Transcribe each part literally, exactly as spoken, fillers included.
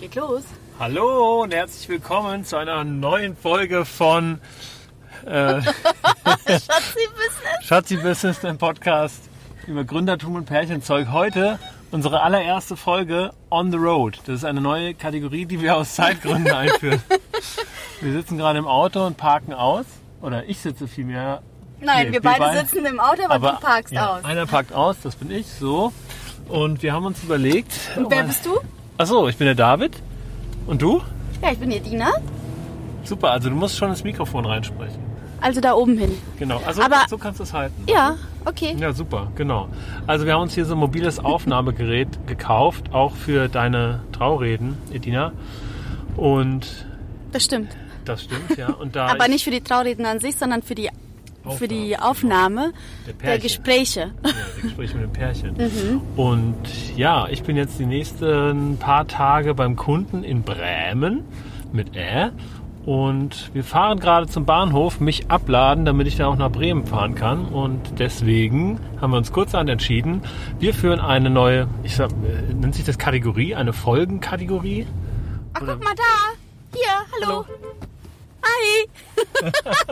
Geht los. Hallo und herzlich willkommen zu einer neuen Folge von äh, Schatzi Business. Schatzi Business, dem Podcast über Gründertum und Pärchenzeug. Heute unsere allererste Folge On the Road. Das ist eine neue Kategorie, die wir aus Zeitgründen einführen. Wir sitzen gerade im Auto und parken aus. Oder ich sitze vielmehr. Nein, nee, wir, wir beide beide sitzen im Auto, aber, aber du parkst ja, aus. Einer parkt aus, das bin ich, so. Und wir haben uns überlegt... Und wer bist du? Achso, ich bin der David. Und du? Ja, ich bin die Dina. Super, also du musst schon ins Mikrofon reinsprechen. Also da oben hin. Genau, also aber, so kannst du es halten. Ja, okay. Ja, super, genau. Also wir haben uns hier so ein mobiles Aufnahmegerät gekauft, auch für deine Traureden, Edina. Und... Das stimmt. Das stimmt, ja. Und da aber nicht für die Traureden an sich, sondern für die... Aufnahme. Für die Aufnahme der, der Gespräche. Ja, die Gespräche mit dem Pärchen. Mhm. Und ja, ich bin jetzt die nächsten paar Tage beim Kunden in Bremen mit Ä. Und wir fahren gerade zum Bahnhof, mich abladen, damit ich dann auch nach Bremen fahren kann. Und deswegen haben wir uns kurzerhand entschieden, wir führen eine neue, ich sag, nennt sich das Kategorie, eine Folgenkategorie? Ach, Oder? Guck mal da. Hier, hallo. hallo. Hi.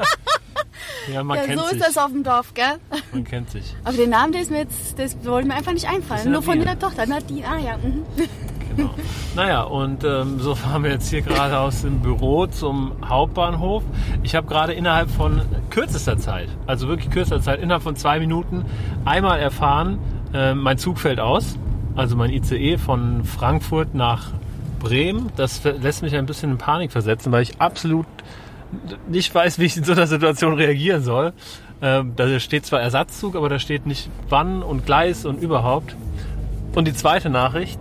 Ja, man ja, kennt so sich. ist das auf dem Dorf, gell? Man kennt sich. Aber den Namen, der ist mir jetzt, das wollte mir einfach nicht einfallen. Nur von der Tochter, Nadine. Ah ja. Mhm. Genau. Naja, und ähm, so fahren wir jetzt hier gerade aus dem Büro zum Hauptbahnhof. Ich habe gerade innerhalb von kürzester Zeit, also wirklich kürzester Zeit, innerhalb von zwei Minuten einmal erfahren, äh, mein Zug fällt aus. Also mein I C E von Frankfurt nach Bremen. Das lässt mich ein bisschen in Panik versetzen, weil ich absolut nicht weiß, wie ich in so einer Situation reagieren soll. Ähm, da steht zwar Ersatzzug, aber da steht nicht wann und Gleis und überhaupt. Und die zweite Nachricht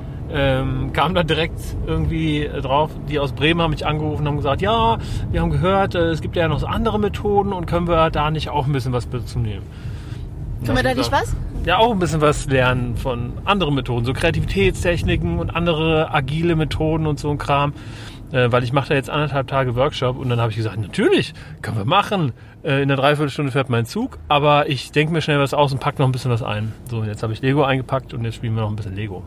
ähm, kam dann direkt irgendwie drauf. Die aus Bremen haben mich angerufen und haben gesagt, ja, wir haben gehört, äh, es gibt ja noch so andere Methoden und können wir da nicht auch ein bisschen was dazu nehmen. Können wir da nicht was? Ja, auch ein bisschen was lernen von anderen Methoden, so Kreativitätstechniken und andere agile Methoden und so ein Kram. Äh, weil ich mache da jetzt anderthalb Tage Workshop und dann habe ich gesagt, natürlich, können wir machen. Äh, in einer Dreiviertelstunde fährt mein Zug, aber ich denke mir schnell was aus und packe noch ein bisschen was ein. So, jetzt habe ich Lego eingepackt und jetzt spielen wir noch ein bisschen Lego.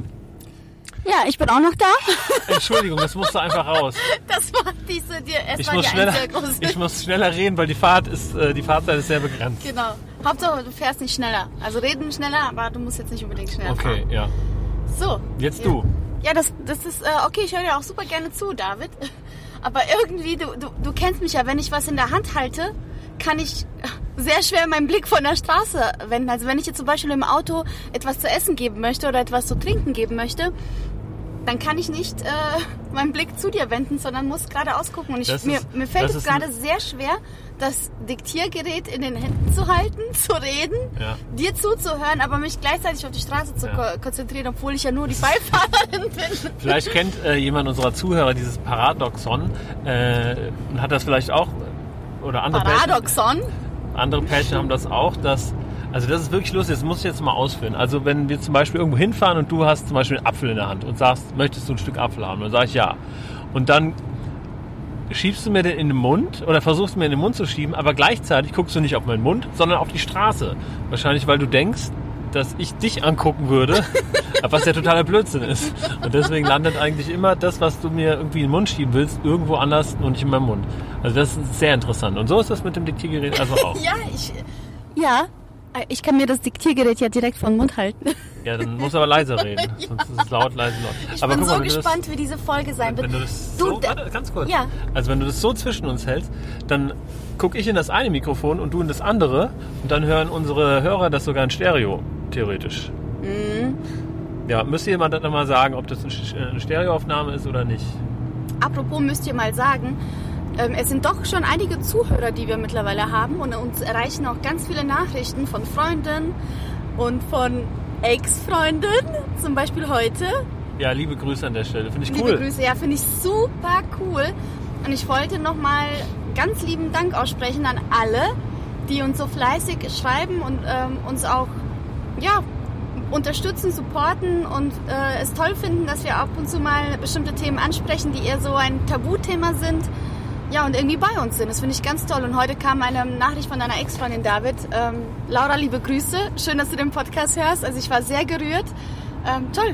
Ja, ich bin auch noch da. Entschuldigung, das musste einfach raus. Das war diese, die, es ich war muss die schneller, sehr große. Ich muss schneller reden, weil die Fahrt ist, äh, die Fahrzeit ist sehr begrenzt. Genau. Hauptsache, du fährst nicht schneller. Also reden schneller, aber du musst jetzt nicht unbedingt schneller okay, fahren. Okay, ja. So. Jetzt ja. du. Ja, das, das ist, äh, okay, ich höre dir auch super gerne zu, David. Aber irgendwie, du, du, du kennst mich ja, wenn ich was in der Hand halte, kann ich sehr schwer meinen Blick von der Straße wenden. Also wenn ich jetzt zum Beispiel im Auto etwas zu essen geben möchte oder etwas zu trinken geben möchte, dann kann ich nicht äh, meinen Blick zu dir wenden, sondern muss geradeaus gucken. Und ich, ist, mir, mir fällt es gerade sehr schwer, das Diktiergerät in den Händen zu halten, zu reden, ja. dir zuzuhören, aber mich gleichzeitig auf die Straße zu ja. konzentrieren, obwohl ich ja nur die Beifahrerin bin. Vielleicht kennt äh, jemand unserer Zuhörer dieses Paradoxon äh, und hat das vielleicht auch, oder andere Paradoxon? Pärchen, andere Pärchen haben das auch, dass, also das ist wirklich lustig, das muss ich jetzt mal ausführen. Also wenn wir zum Beispiel irgendwo hinfahren und du hast zum Beispiel einen Apfel in der Hand und sagst, möchtest du ein Stück Apfel haben? Dann sage ich ja. Und dann schiebst du mir den in den Mund oder versuchst mir in den Mund zu schieben, aber gleichzeitig guckst du nicht auf meinen Mund, sondern auf die Straße. Wahrscheinlich, weil du denkst, dass ich dich angucken würde, was ja totaler Blödsinn ist. Und deswegen landet eigentlich immer das, was du mir irgendwie in den Mund schieben willst, irgendwo anders und nicht in meinem Mund. Also das ist sehr interessant. Und so ist das mit dem Diktiergerät also auch. ja, ich... Ja, ich kann mir das Diktiergerät ja direkt vor den Mund halten. Ja, dann musst du aber leiser reden. ja. Sonst ist es laut, leise, laut. Ich aber bin guck so mal, gespannt, das, wie diese Folge sein wird. Wenn du das du, so, warte, ganz kurz. Ja. Also wenn du das so zwischen uns hältst, dann gucke ich in das eine Mikrofon und du in das andere und dann hören unsere Hörer das sogar in Stereo, theoretisch. Mhm. Ja, müsst ihr mal dann mal sagen, ob das eine Stereoaufnahme ist oder nicht. Apropos müsst ihr mal sagen, ähm, es sind doch schon einige Zuhörer, die wir mittlerweile haben und uns erreichen auch ganz viele Nachrichten von Freunden und von Ex-Freunden, zum Beispiel heute. Ja, liebe Grüße an der Stelle, finde ich liebe cool. Liebe Grüße, ja, finde ich super cool. Und ich wollte nochmal ganz lieben Dank aussprechen an alle, die uns so fleißig schreiben und ähm, uns auch, ja, unterstützen, supporten und äh, es toll finden, dass wir ab und zu mal bestimmte Themen ansprechen, die eher so ein Tabuthema sind. Ja, und irgendwie bei uns sind. Das finde ich ganz toll. Und heute kam eine Nachricht von deiner Ex-Freundin David. Ähm, Laura, liebe Grüße. Schön, dass du den Podcast hörst. Also ich war sehr gerührt. Ähm, toll.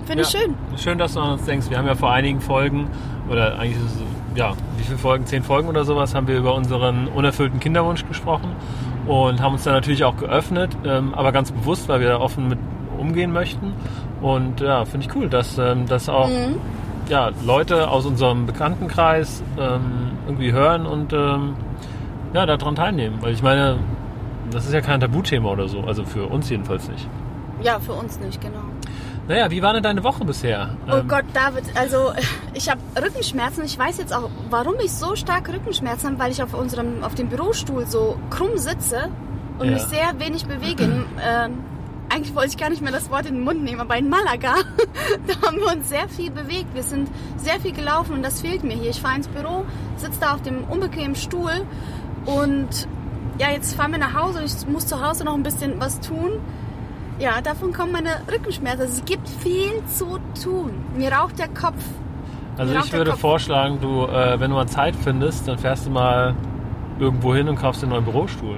Finde ich ja. schön. Schön, dass du an uns denkst. Wir haben ja vor einigen Folgen, oder eigentlich ist es, ja, wie viele Folgen? Zehn Folgen oder sowas, haben wir über unseren unerfüllten Kinderwunsch gesprochen und haben uns da natürlich auch geöffnet, ähm, aber ganz bewusst, weil wir da offen mit umgehen möchten. Und ja, finde ich cool, dass, ähm, dass auch mhm. ja, Leute aus unserem Bekanntenkreis ähm, irgendwie hören und ähm, ja, daran teilnehmen. Weil ich meine, das ist ja kein Tabuthema oder so, also für uns jedenfalls nicht. Ja, für uns nicht, genau. Naja, wie war denn deine Woche bisher? Oh ähm, Gott, David, also ich habe Rückenschmerzen. Ich weiß jetzt auch, warum ich so stark Rückenschmerzen habe, weil ich auf unserem, auf dem Bürostuhl so krumm sitze und ja. mich sehr wenig bewege. ähm, eigentlich wollte ich gar nicht mehr das Wort in den Mund nehmen, aber in Malaga, da haben wir uns sehr viel bewegt. Wir sind sehr viel gelaufen und das fehlt mir hier. Ich fahre ins Büro, sitze da auf dem unbequemen Stuhl und ja, jetzt fahren wir nach Hause und ich muss zu Hause noch ein bisschen was tun. Ja, davon kommen meine Rückenschmerzen. Also es gibt viel zu tun. Mir raucht der Kopf. Also ich würde vorschlagen, du, äh, wenn du mal Zeit findest, dann fährst du mal irgendwo hin und kaufst einen neuen Bürostuhl.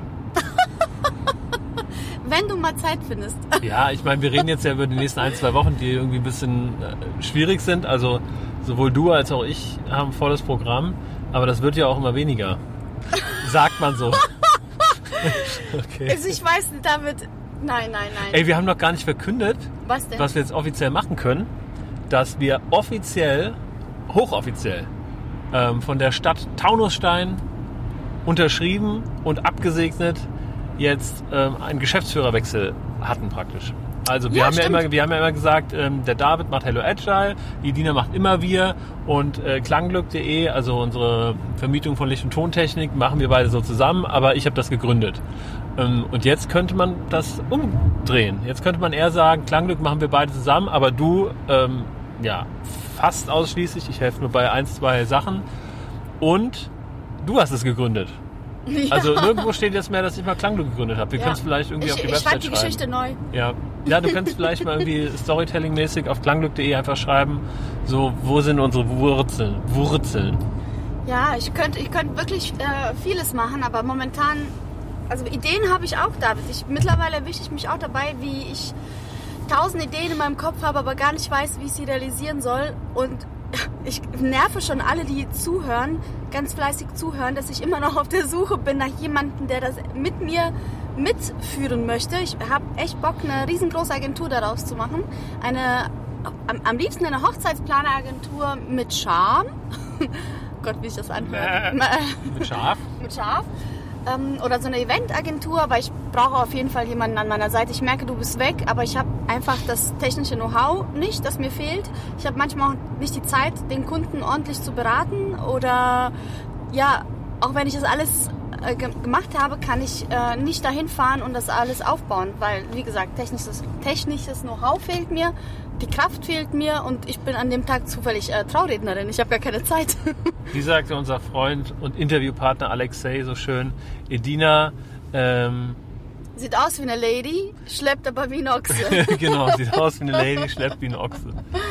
Wenn du mal Zeit findest. Ja, ich meine, wir reden jetzt ja über die nächsten ein, zwei Wochen, die irgendwie ein bisschen äh, schwierig sind. Also sowohl du als auch ich haben ein volles Programm, aber das wird ja auch immer weniger. Sagt man so. Okay. Also ich weiß nicht, David... Nein, nein, nein. Ey, wir haben noch gar nicht verkündet, was denn? Was wir jetzt offiziell machen können, dass wir offiziell, hochoffiziell, ähm, von der Stadt Taunusstein unterschrieben und abgesegnet jetzt ähm, einen Geschäftsführerwechsel hatten praktisch. Also wir, ja, haben ja immer, wir haben ja immer gesagt, ähm, der David macht Hello Agile, die Dina macht immer wir und äh, klangglück punkt de, also unsere Vermietung von Licht- und Tontechnik, machen wir beide so zusammen, aber ich habe das gegründet. Ähm, und jetzt könnte man das umdrehen. Jetzt könnte man eher sagen, Klangglück machen wir beide zusammen, aber du, ähm, ja, fast ausschließlich, ich helfe nur bei ein, zwei Sachen und du hast es gegründet. Ja. Also nirgendwo steht jetzt mehr, dass ich mal Klangglück gegründet habe. Wir ja. können es vielleicht irgendwie ich, auf die ich Website schreibe. Ich schreiben. schreibe die Geschichte neu. Ja, ja, du kannst vielleicht mal irgendwie Storytelling-mäßig auf klangglück punkt de einfach schreiben, so, wo sind unsere Wurzeln? Wurzeln. Ja, ich könnte ich könnte wirklich äh, vieles machen, aber momentan, also Ideen habe ich auch, David. Ich, mittlerweile erwische ich mich auch dabei, wie ich tausend Ideen in meinem Kopf habe, aber gar nicht weiß, wie ich sie realisieren soll. Und ich nerve schon alle, die zuhören, ganz fleißig zuhören, dass ich immer noch auf der Suche bin nach jemandem, der das mit mir mitführen möchte. Ich habe echt Bock, eine riesengroße Agentur daraus zu machen. Eine, am, am liebsten eine Hochzeitsplaneragentur mit Charme. Gott, wie ich das anhöre. Mit Schaf? Mit Schaf. Ähm, oder so eine Eventagentur, weil ich brauche auf jeden Fall jemanden an meiner Seite. Ich merke, du bist weg, aber ich habe einfach das technische Know-how nicht, das mir fehlt. Ich habe manchmal auch nicht die Zeit, den Kunden ordentlich zu beraten oder ja, auch wenn ich das alles äh, ge- gemacht habe, kann ich äh, nicht dahin fahren und das alles aufbauen, weil, wie gesagt, technisches, technisches Know-how fehlt mir, die Kraft fehlt mir und ich bin an dem Tag zufällig äh, Traurednerin. Ich habe gar keine Zeit. Wie sagte unser Freund und Interviewpartner Alexei so schön, Edina ähm, sieht aus wie eine Lady, schleppt aber wie ein Ochse. Genau, sieht aus wie eine Lady, schleppt wie ein Ochse.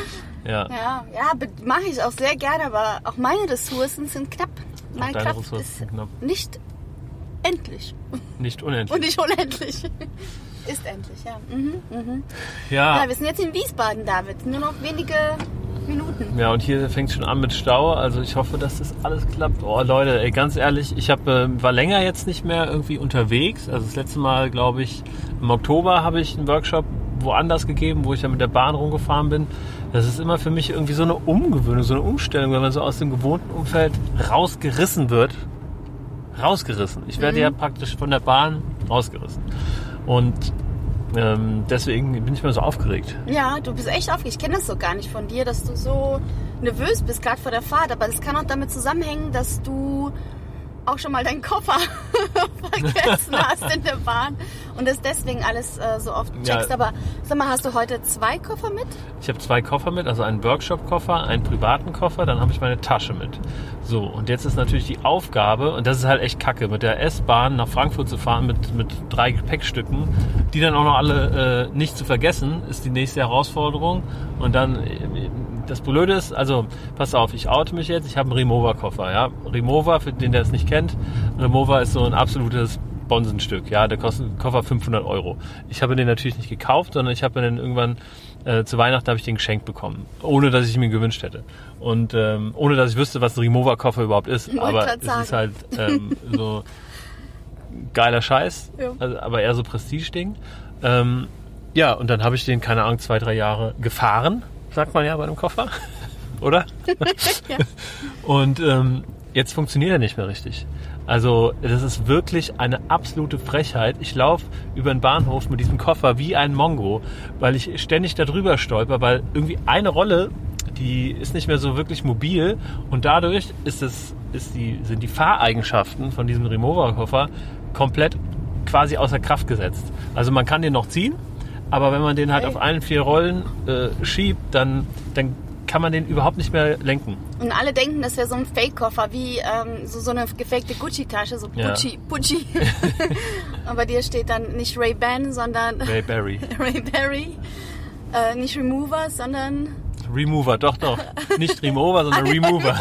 Ja, ja, ja mache ich auch sehr gerne, aber auch meine Ressourcen sind knapp. Meine Kraft Ressourcen ist sind knapp. Nicht endlich. Nicht unendlich. Und nicht unendlich. Ist endlich, ja. Mhm, mhm. Ja. Ja, wir sind jetzt in Wiesbaden, David. Nur noch wenige Minuten. Ja, und hier fängt es schon an mit Stau. Also ich hoffe, dass das alles klappt. Oh Leute, ey, ganz ehrlich, ich hab, äh, war länger jetzt nicht mehr irgendwie unterwegs. Also das letzte Mal, glaube ich, im Oktober habe ich einen Workshop woanders gegeben, wo ich dann mit der Bahn rumgefahren bin. Das ist immer für mich irgendwie so eine Umgewöhnung, so eine Umstellung, wenn man so aus dem gewohnten Umfeld rausgerissen wird. Rausgerissen. Ich werde mhm. ja praktisch von der Bahn rausgerissen. Und ähm, deswegen bin ich mal so aufgeregt. Ja, du bist echt aufgeregt. Ich kenne das so gar nicht von dir, dass du so nervös bist, gerade vor der Fahrt. Aber das kann auch damit zusammenhängen, dass du auch schon mal deinen Koffer vergessen hast in der Bahn und das deswegen alles äh, so oft checkst. Ja. Aber sag mal, hast du heute zwei Koffer mit? Ich habe zwei Koffer mit, also einen Workshop-Koffer, einen privaten Koffer, dann habe ich meine Tasche mit. So, und jetzt ist natürlich die Aufgabe, und das ist halt echt kacke, mit der S-Bahn nach Frankfurt zu fahren mit, mit drei Gepäckstücken, die dann auch noch alle äh, nicht zu vergessen, ist die nächste Herausforderung. Und dann, äh, das Blöde ist, also pass auf, ich oute mich jetzt, ich habe einen Rimowa-Koffer. Ja? Rimowa, für den, der es nicht kennt, Rimowa ist so ein absolutes Bonsenstück. Ja, der kostet Koffer fünfhundert Euro. Ich habe den natürlich nicht gekauft, sondern ich habe mir den irgendwann Äh, zu Weihnachten habe ich den geschenkt bekommen, ohne dass ich ihn mir gewünscht hätte. Und ähm, ohne dass ich wüsste, was ein Remover-Koffer überhaupt ist. Ich Aber grad es sagen. ist halt ähm, so geiler Scheiß, Ja. also, aber eher so Prestige-Ding. Ähm, ja, und dann habe ich den, keine Ahnung, zwei, drei Jahre gefahren, sagt man ja bei einem Koffer, oder? Ja. Und ähm, jetzt funktioniert er nicht mehr richtig. Also das ist wirklich eine absolute Frechheit. Ich laufe über den Bahnhof mit diesem Koffer wie ein Mongo, weil ich ständig da drüber stolper, weil irgendwie eine Rolle, die ist nicht mehr so wirklich mobil und dadurch ist es, ist die, sind die Fahreigenschaften von diesem Remover-Koffer komplett quasi außer Kraft gesetzt. Also man kann den noch ziehen, aber wenn man den halt Hey. auf allen vier Rollen äh, schiebt, dann, dann kann man den überhaupt nicht mehr lenken. Und alle denken, das wäre so ein Fake-Koffer, wie ähm, so, so eine gefakte Gucci-Tasche, so Ja. Gucci, Pucci. Und bei dir steht dann nicht Ray-Ban, sondern Ray Barry. Ray-Berry. Äh, nicht Remover, sondern... Remover, doch, doch. Nicht Remover, sondern Remover.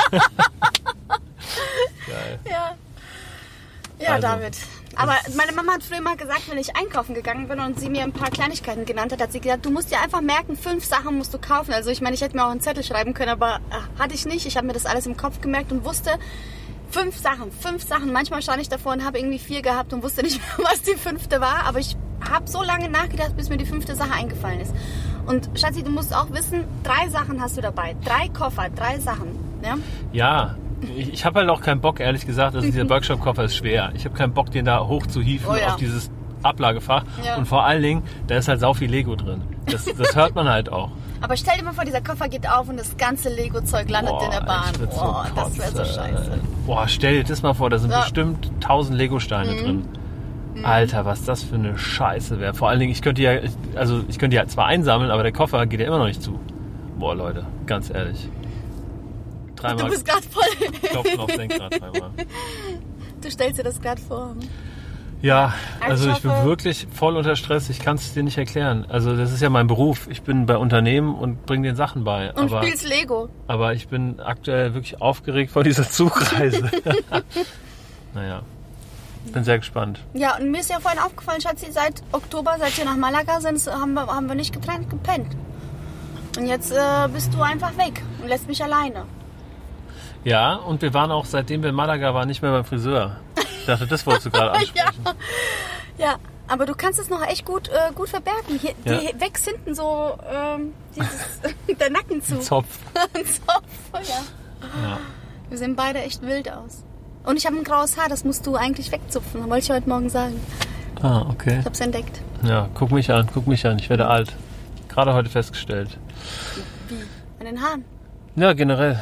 Geil. Ja. Ja, Also, David. Aber meine Mama hat früher mal gesagt, wenn ich einkaufen gegangen bin und sie mir ein paar Kleinigkeiten genannt hat, hat sie gesagt, du musst dir einfach merken, fünf Sachen musst du kaufen. Also ich meine, ich hätte mir auch einen Zettel schreiben können, aber äh, hatte ich nicht. Ich habe mir das alles im Kopf gemerkt und wusste, fünf Sachen, fünf Sachen. Manchmal stand ich davor und habe irgendwie vier gehabt und wusste nicht mehr, was die fünfte war. Aber ich habe so lange nachgedacht, bis mir die fünfte Sache eingefallen ist. Und Schatzi, du musst auch wissen, drei Sachen hast du dabei. Drei Koffer, drei Sachen. Ja? Ja, ich, ich habe halt auch keinen Bock, ehrlich gesagt, dass dieser Workshop-Koffer ist schwer. Ich habe keinen Bock, den da hoch zu hieven Oh ja. auf dieses Ablagefach. Ja. Und vor allen Dingen, da ist halt sau viel Lego drin. Das, das hört man halt auch. Aber stell dir mal vor, dieser Koffer geht auf und das ganze Lego-Zeug landet Boah, in der Bahn. ich würd so Boah, das wäre so kotzen. scheiße. Boah, stell dir das mal vor, da sind Ja. bestimmt tausend Lego-Steine drin. Alter, was das für eine Scheiße wäre. Vor allen Dingen, ich könnte ja, also ich könnte die ja zwar einsammeln, aber der Koffer geht ja immer noch nicht zu. Boah, Leute, ganz ehrlich. Du Dreimal bist gerade voll. klopfen auf Lenkrad, dreimal. Du stellst dir das gerade vor. Ja, Also also ich ich bin hoffe- wirklich voll unter Stress. Ich kann es dir nicht erklären. Also das ist ja mein Beruf. Ich bin bei Unternehmen und bringe den Sachen bei. Und Aber, spielst Lego. aber ich bin aktuell wirklich aufgeregt vor dieser Zugreise. Naja, bin sehr gespannt. Ja, und mir ist ja vorhin aufgefallen, Schatzi, seit Oktober, seit wir nach Malaga sind, haben wir, haben wir nicht getrennt gepennt. Und jetzt äh, bist du einfach weg und lässt mich alleine. Ja, und wir waren auch, seitdem wir in Malaga waren, nicht mehr beim Friseur. Ich dachte, das wolltest du gerade ansprechen. Ja, aber du kannst es noch echt gut, äh, gut verbergen. Hier, Ja. die wächst hinten so ähm, dieses, der Nacken zu. Zopf. Ein Zopf, ja. Ja. Wir sehen beide echt wild aus. Und ich habe ein graues Haar, das musst du eigentlich wegzupfen. Wollte ich heute Morgen sagen. Ah, okay. Ich habe es entdeckt. Ja, guck mich an, guck mich an. Ich werde alt. Gerade heute festgestellt. Wie? An den Haaren. Ja, generell.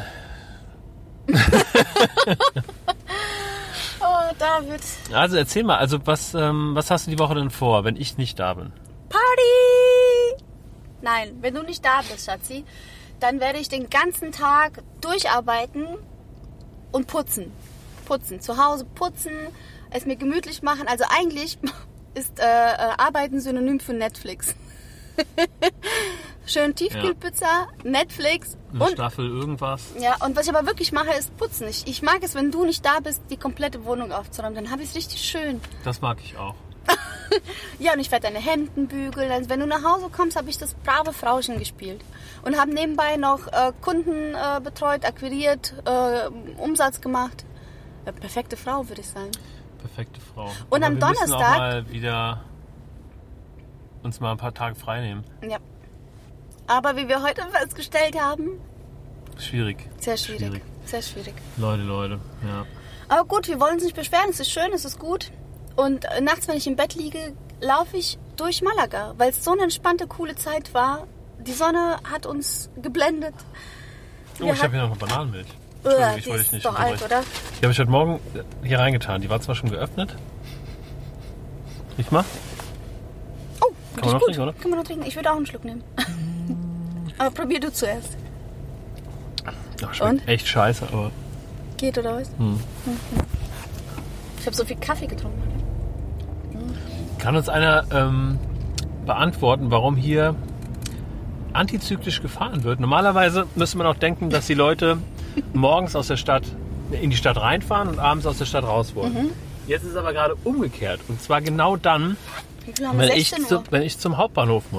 Oh, David. Also erzähl mal, also was, ähm, was hast du die Woche denn vor, wenn ich nicht da bin? Party! Nein, wenn du nicht da bist, Schatzi, dann werde ich den ganzen Tag durcharbeiten und putzen. Putzen. Zu Hause putzen, es mir gemütlich machen. Also eigentlich ist äh, äh, Arbeiten synonym für Netflix. Schön Tiefkühlpizza, Netflix Eine und Staffel irgendwas? ja, und was ich aber wirklich mache, ist putzen. Ich, ich mag es, wenn du nicht da bist, die komplette Wohnung aufzuräumen. Dann habe ich es richtig schön. Das mag ich auch. Ja, und ich werde deine Hemden bügeln. Also wenn du nach Hause kommst, habe ich das brave Frauchen gespielt. Und habe nebenbei noch äh, Kunden äh, betreut, akquiriert, äh, Umsatz gemacht. Äh, perfekte Frau, würde ich sagen. Perfekte Frau. Und Aber am wir müssen auch Donnerstag- mal wieder uns mal ein paar Tage frei nehmen. Ja. Aber wie wir heute festgestellt haben, Schwierig. sehr schwierig. Schwierig. Sehr schwierig. Leute, Leute, ja. Aber gut, wir wollen uns nicht beschweren. Es ist schön, es ist gut. Und äh, nachts, wenn ich im Bett liege, laufe ich durch Malaga, weil es so eine entspannte, coole Zeit war. Die Sonne hat uns geblendet. Oh, Wir ich habe hier noch eine Bananenmilch. Äh, Entschuldigung, ich die wollte ist dich nicht doch alt, unterbrechen. oder? Die habe ich heute Morgen hier reingetan. Die war zwar schon geöffnet. Riech mal. Oh, Kann man riecht noch gut. trinken, oder? Kann man noch trinken. Ich würde auch einen Schluck nehmen. Aber probier du zuerst. Ach, schmeckt Und? echt scheiße, aber Geht oder was? Hm. Mhm. Ich habe so viel Kaffee getrunken. kann uns einer ähm, beantworten, warum hier antizyklisch gefahren wird? Normalerweise müsste man auch denken, dass die Leute morgens aus der Stadt in die Stadt reinfahren und abends aus der Stadt raus wollen. Mhm. Jetzt ist es aber gerade umgekehrt. Und zwar genau dann, Wie viel haben wir? wenn ich, sechzehn zu, Uhr. wenn ich zum Hauptbahnhof muss.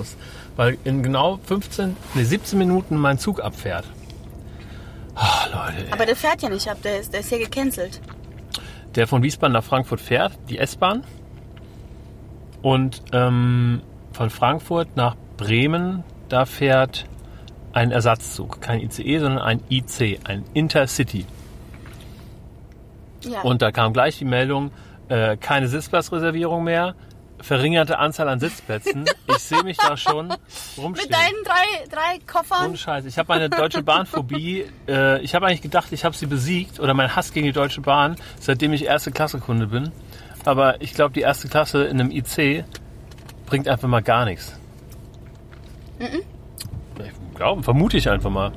weil in genau fünfzehn, nee, siebzehn Minuten mein Zug abfährt. Oh, Leute. Ey. Aber der fährt ja nicht ab, der ist, der ist hier gecancelt. Der von Wiesbaden nach Frankfurt fährt, die S-Bahn. Und ähm, von Frankfurt nach Bremen, da fährt ein Ersatzzug. Kein I C E, sondern ein I C, ein Intercity. Ja. Und da kam gleich die Meldung, äh, keine Sitzplatzreservierung mehr, verringerte Anzahl an Sitzplätzen. Ich sehe mich da schon rumstehen. Mit deinen drei, drei Koffern? Ohne Scheiß. Ich habe meine Deutsche Bahn-Phobie, äh, ich habe eigentlich gedacht, ich habe sie besiegt, oder mein Hass gegen die Deutsche Bahn, seitdem ich erste Klasse Kunde bin. Aber ich glaube, die erste Klasse in einem I C bringt einfach mal gar nichts. Mhm. Ich glaube, vermute ich einfach mal.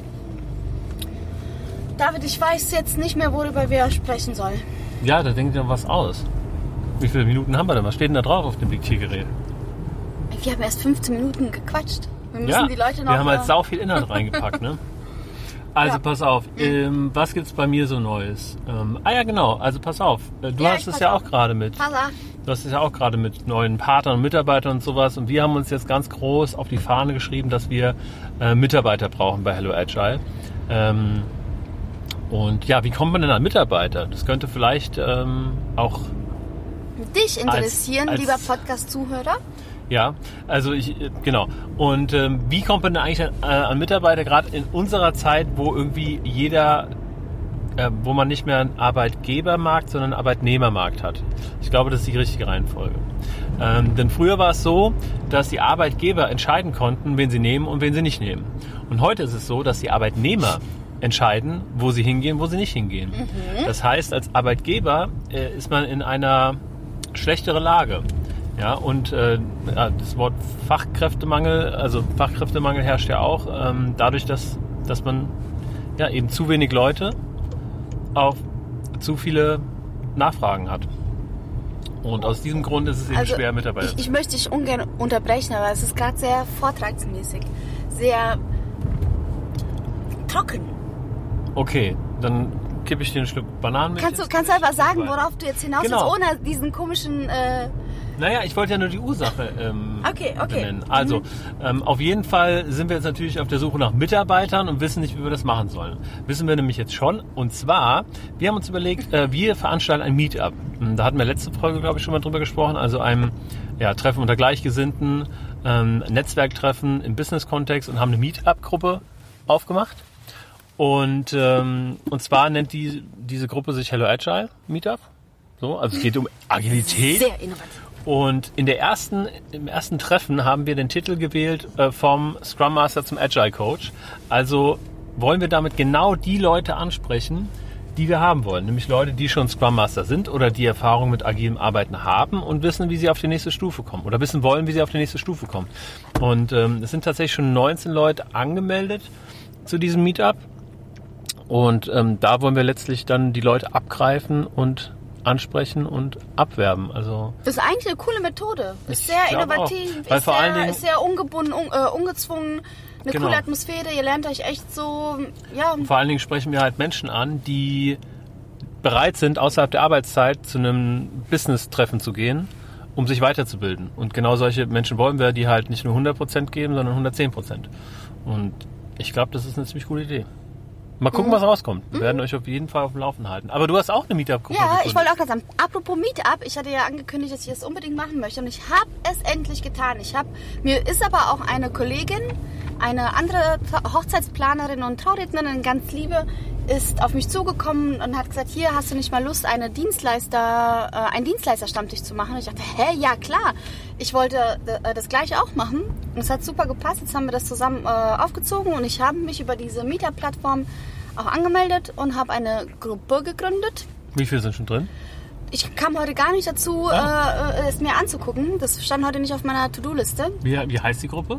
David, ich weiß jetzt nicht mehr, worüber wir sprechen sollen. Ja, da denkt ihr was aus. Wie viele Minuten haben wir denn? Was steht denn da drauf auf dem Diktiergerät? Wir haben erst fünfzehn Minuten gequatscht. Wir müssen ja, die Leute noch... wir haben halt sau viel Inhalt reingepackt, ne? Also ja. Pass auf, mhm. ähm, was gibt's bei mir so Neues? Ähm, ah ja, genau, also pass auf. Du ja, hast es ja auf. auch gerade mit. Pass auf. Du hast es ja auch gerade mit neuen Partnern und Mitarbeitern und sowas. Und wir haben uns jetzt ganz groß auf die Fahne geschrieben, dass wir äh, Mitarbeiter brauchen bei Hello Agile. Ähm, und ja, wie kommt man denn an Mitarbeiter? Das könnte vielleicht ähm, auch dich interessieren, als, als, lieber Podcast-Zuhörer. Ja, also ich, genau. Und ähm, wie kommt man denn eigentlich an, äh, an Mitarbeiter, gerade in unserer Zeit, wo irgendwie jeder, äh, wo man nicht mehr einen Arbeitgebermarkt, sondern einen Arbeitnehmermarkt hat? Ich glaube, das ist die richtige Reihenfolge. Ähm, denn früher war es so, dass die Arbeitgeber entscheiden konnten, wen sie nehmen und wen sie nicht nehmen. Und heute ist es so, dass die Arbeitnehmer entscheiden, wo sie hingehen, wo sie nicht hingehen. Mhm. Das heißt, als Arbeitgeber äh, ist man in einer schlechteren Lage. Ja, und äh, das Wort Fachkräftemangel, also Fachkräftemangel herrscht ja auch ähm, dadurch, dass, dass man ja eben zu wenig Leute auf zu viele Nachfragen hat. Und aus diesem Grund ist es eben also schwer, Mitarbeiter zu ich, ich möchte dich ungern unterbrechen, aber es ist gerade sehr vortragsmäßig, sehr trocken. Okay, dann kippe ich dir einen Schluck Bananenmilch. Kannst du, kannst du einfach sagen, worauf du jetzt hinaus willst, genau. ohne diesen komischen... Äh Naja, ich wollte ja nur die Ursache ähm, okay, okay. benennen. Also, mhm. ähm, auf jeden Fall sind wir jetzt natürlich auf der Suche nach Mitarbeitern und wissen nicht, wie wir das machen sollen. Wissen wir nämlich jetzt schon. Und zwar, wir haben uns überlegt, äh, wir veranstalten ein Meetup. Da hatten wir letzte Folge, glaube ich, schon mal drüber gesprochen. Also ein ja, Treffen unter Gleichgesinnten, ähm, Netzwerktreffen im Business-Kontext und haben eine Meetup-Gruppe aufgemacht. Und, ähm, und zwar nennt die, diese Gruppe sich Hello Agile Meetup. So, also es geht um Agilität. Sehr innovativ. Und in der ersten, im ersten Treffen haben wir den Titel gewählt äh, vom Scrum Master zum Agile Coach. Also wollen wir damit genau die Leute ansprechen, die wir haben wollen. Nämlich Leute, die schon Scrum Master sind oder die Erfahrung mit agilem Arbeiten haben und wissen, wie sie auf die nächste Stufe kommen. Oder wissen wollen, wie sie auf die nächste Stufe kommen. Und ähm, es sind tatsächlich schon neunzehn Leute angemeldet zu diesem Meetup. Und ähm, da wollen wir letztlich dann die Leute abgreifen und ansprechen und abwerben. Also das ist eigentlich eine coole Methode. Ist sehr innovativ, Weil ist, vor sehr, allen Dingen, ist sehr ungebunden, un, äh, ungezwungen, eine genau. coole Atmosphäre. Ihr lernt euch echt so, ja. Vor allen Dingen sprechen wir halt Menschen an, die bereit sind, außerhalb der Arbeitszeit zu einem Business-Treffen zu gehen, um sich weiterzubilden. Und genau solche Menschen wollen wir, die halt nicht nur hundert Prozent geben, sondern hundertzehn Prozent. Und ich glaube, das ist eine ziemlich coole Idee. Mal gucken, mhm. was rauskommt. Wir mhm. werden euch auf jeden Fall auf dem Laufen halten. Aber du hast auch eine Meetup-Gruppe. Ja, gefunden. Ich wollte auch gerade sagen, apropos Meetup, ich hatte ja angekündigt, dass ich das unbedingt machen möchte und ich habe es endlich getan. Ich habe, mir ist aber auch eine Kollegin, eine andere Hochzeitsplanerin und Traurednerin, ganz liebe, ist auf mich zugekommen und hat gesagt, hier, hast du nicht mal Lust, eine Dienstleister, äh, einen Dienstleister-Stammtisch zu machen? Und ich dachte, hä, ja klar. Ich wollte äh, das gleiche auch machen und es hat super gepasst. Jetzt haben wir das zusammen äh, aufgezogen und ich habe mich über diese Meetup-Plattform auch angemeldet und habe eine Gruppe gegründet. Wie viele sind schon drin? Ich kam heute gar nicht dazu, ah. äh, es mir anzugucken. Das stand heute nicht auf meiner To-Do-Liste. Wie, wie heißt die Gruppe?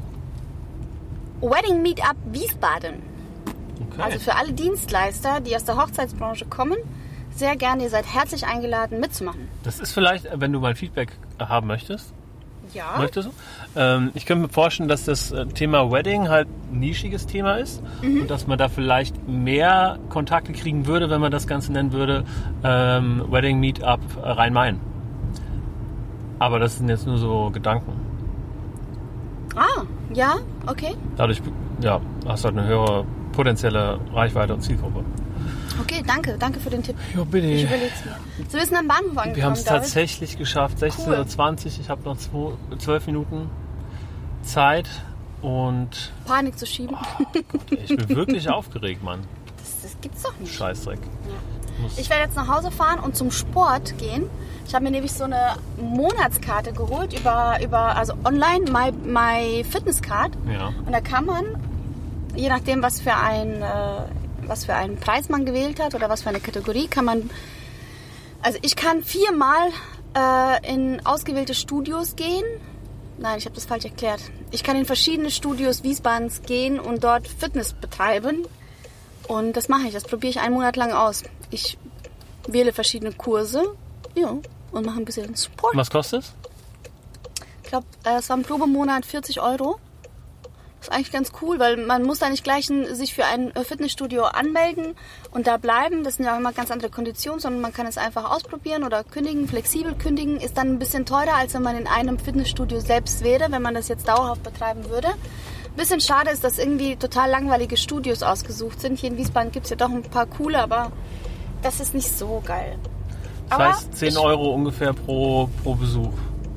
Wedding Meetup Wiesbaden. Okay. Also für alle Dienstleister, die aus der Hochzeitsbranche kommen, sehr gerne, ihr seid herzlich eingeladen mitzumachen. Das ist vielleicht, wenn du mal Feedback haben möchtest. Ja. Möchtest du? Ähm, ich könnte mir vorstellen, dass das Thema Wedding halt ein nischiges Thema ist mhm. und dass man da vielleicht mehr Kontakte kriegen würde, wenn man das Ganze nennen würde, ähm, Wedding Meetup Rhein-Main. Aber das sind jetzt nur so Gedanken. Ah, Ja, okay. Dadurch ja, hast du halt eine höhere potenzielle Reichweite und Zielgruppe. Okay, danke. Danke für den Tipp. Jo, bitte. Ich überleg's mir. So, wir sind am Bahnhof angekommen, Wir haben es David. tatsächlich geschafft. sechzehn Uhr zwanzig. Ich habe noch zwölf Minuten Zeit und... Panik zu schieben. Oh Gott, ey, ich bin wirklich aufgeregt, Mann. Das, das gibt's doch nicht. Scheißdreck. Ja. Ich werde jetzt nach Hause fahren und zum Sport gehen. Ich habe mir nämlich so eine Monatskarte geholt über, über also online, my, my Fitness Card. Ja. Und da kann man, je nachdem, was für ein, äh, was für einen Preis man gewählt hat oder was für eine Kategorie, kann man, also ich kann viermal äh, in ausgewählte Studios gehen. Nein, ich habe das falsch erklärt. Ich kann in verschiedene Studios Wiesbadens gehen und dort Fitness betreiben. Und das mache ich, das probiere ich einen Monat lang aus. Ich wähle verschiedene Kurse, ja, und mache ein bisschen Sport. Was kostet es? Ich glaube, es war ein Probemonat vierzig Euro. Das ist eigentlich ganz cool, weil man muss da nicht gleich ein, sich für ein Fitnessstudio anmelden und da bleiben. Das sind ja immer ganz andere Konditionen, sondern man kann es einfach ausprobieren oder kündigen. Flexibel kündigen ist dann ein bisschen teurer, als wenn man in einem Fitnessstudio selbst wäre, wenn man das jetzt dauerhaft betreiben würde. Ein bisschen schade ist, dass irgendwie total langweilige Studios ausgesucht sind. Hier in Wiesbaden gibt es ja doch ein paar coole, aber das ist nicht so geil. Das Aber heißt zehn ich, Euro ungefähr pro, pro Besuch.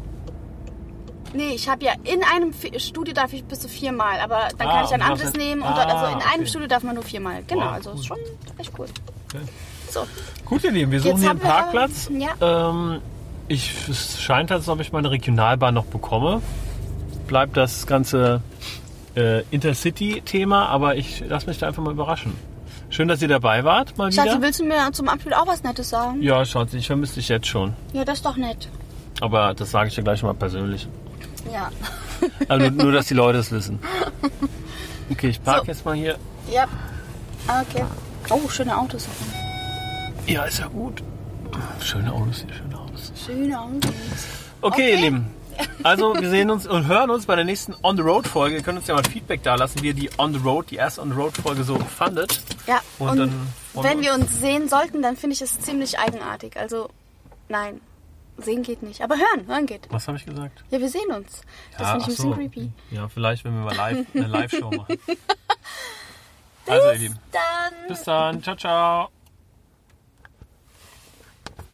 Nee, ich habe ja in einem Studio darf ich bis zu viermal, aber dann Ah, kann ich ein und du anderes hast- nehmen. Und ah, dort, also in einem okay. Studio darf man nur viermal. Genau, Wow, also cool. ist schon echt cool. Okay. So, Gut, ihr Lieben, wir suchen Jetzt hier haben einen wir, Parkplatz. ja. Ähm, ich, es scheint, als ob ich meine Regionalbahn noch bekomme. Bleibt das ganze äh, Intercity-Thema, aber ich lasse mich da einfach mal überraschen. Schön, dass ihr dabei wart, mal Schatzi, wieder. willst du mir zum Abschluss auch was Nettes sagen? Ja, Schatzi, ich vermisse dich jetzt schon. Ja, das ist doch nett. Aber das sage ich dir gleich mal persönlich. Ja. Also nur, nur, dass die Leute es wissen. Okay, ich parke So. jetzt mal hier. Ja. Okay. Oh, schöne Autos. Ja, ist ja gut. Schöne Autos hier, schöne Autos. Schöne Autos. Okay, Okay. ihr Lieben. Also, wir sehen uns und hören uns bei der nächsten On the Road Folge. Ihr könnt uns ja mal Feedback da lassen, wie ihr die On the Road, die erste On the Road Folge so fandet. Ja, Und und, dann wollen wenn wir wir uns sehen sollten, dann finde ich es ziemlich eigenartig. Also, nein. Sehen geht nicht. Aber hören, hören geht. Was habe ich gesagt? Ja, wir sehen uns. Das Ja, finde ich ein ach so. bisschen creepy. Ja, vielleicht, wenn wir mal live, eine Live-Show machen. Also, ihr Lieben. Dann. Bis dann. Ciao, ciao.